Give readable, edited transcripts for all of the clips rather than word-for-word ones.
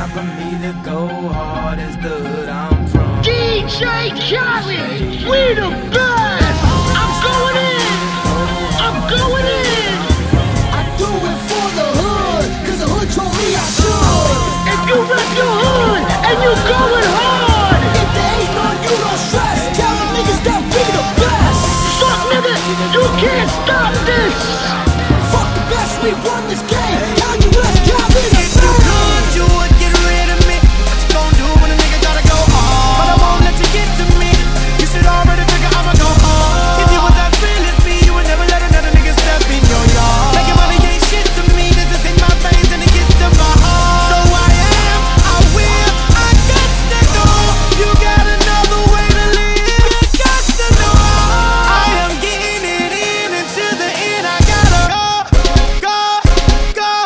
time for me to go hard as the hood I'm from. DJ Khaled, we the best. I'm going in. I'm going in. I do it for the hood, cause the hood told me I should. If you rep your hood and you going hard, If there ain't none, you don't stress. Tell them niggas that we the best. fuck nigga, you can't stop this. Fuck the best, we run this game. How you rest, Cal, we the If you best. could, you would get rid of me. What you gon' do when a nigga gotta go hard? But I won't let you get to me. You should already figure I'ma go hard. If you was as real as me, you would never let another nigga step in your yard. Making money ain't shit to me. This is in my veins and it gets to my heart. So I am, I will, I got to go. You got another way to live. You got to know I am getting it in until the end. I gotta go.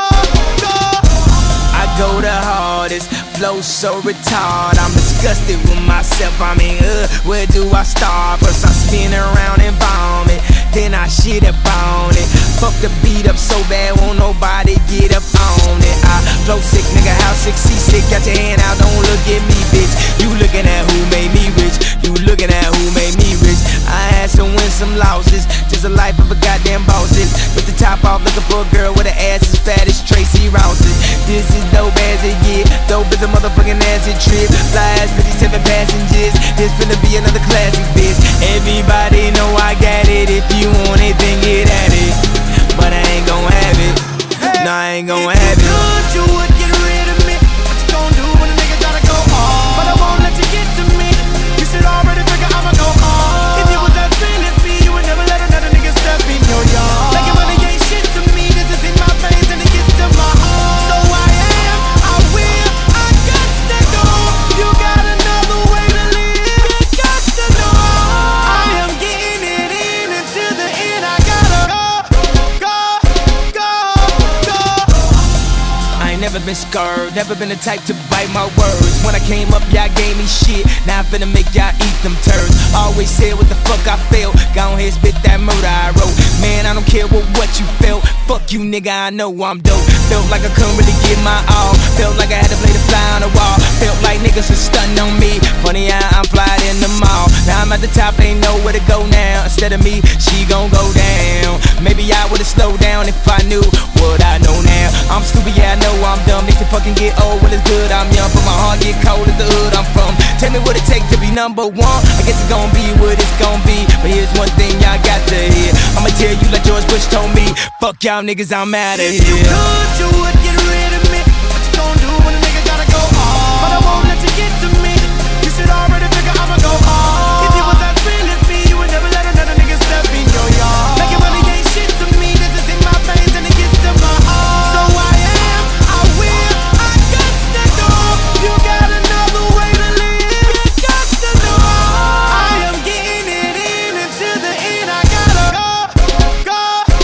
I go the hardest, flow so retarded. I'm disgusted with myself. I mean, where do I start? First I spin around and vomit, then I shit up on it. Fuck the beat up so bad, won't nobody get up on it. I flow sick, nigga, how sick, seasick. Got your hand out, don't look at me, bitch. You looking at who made me rich. You looking at who made me rich. I had some wins, some losses. Just a life of a goddamn bosses. With the top off, looking for a girl with an ass as fat as Tracy Rouses. This is dope as it get. Dope as a motherfucking acid trip. Fly as 57 passengers. This finna be another classic, bitch. Everybody know I got it. If you want it, then get at it. But I ain't gon' have it. No, I ain't gon' have it. Could you would get rid of me? What you gon' do when a nigga gotta go hard? But I won't let you get to me. You should already figure I'ma go hard. If you was as real as me, you would never let another nigga step in your yard. Making money ain't shit to me. This is in my veins and it gets to my heart. So I am, I will, I got to go. You got another way to live. You got to know I am getting it in until the end. I gotta go. I ain't never been scared, never been the type to bite my words. When I came up, y'all gave me shit. Now I'm finna make y'all eat them turds. Always said what the fuck I felt. Go ahead, spit that murder I wrote. Man, I don't care what you felt. Fuck you, nigga, I know I'm dope. Felt like I couldn't really give my all. Felt like I had to play the fly on the wall. Felt like niggas was stunting on me. Funny how I'm flying in the mall. Now I'm at the top, ain't know where to go now. Instead of me, she gon' go down. Maybe I would've slowed down if I knew what I know now. I'm stupid, yeah, I know I'm dumb. They can fucking get old when it's good. I'm young, but my heart get cold at the hood I'm from. Tell me what it take to be number one. I guess it's gon' be what it's gon' be. But here's one thing y'all got to hear. I'ma tell you like George Bush told me. Fuck y'all niggas, I'm outta If you here. could, you would get rid of me. What you gon' do when a nigga gotta go hard? But I won't let you get to me. You should already figure I'ma go hard. If you was as real as me, you would never let another nigga step in your yard. Making money ain't shit to me. This is in my veins and it gets to my heart. So I am, I will, I got to go. You got another way to live. You got to know I am getting it in until the end. I gotta go.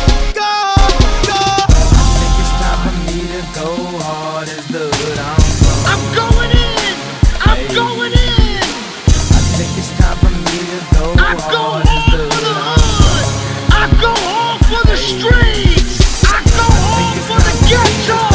I think it's time for me to go hard as the hood I'm from. I'm going in. I'm going in. I think it's time for me to go I go hard as hard the for the hood I'm from. hood. I go hard for the streets. I go hard for the ghetto.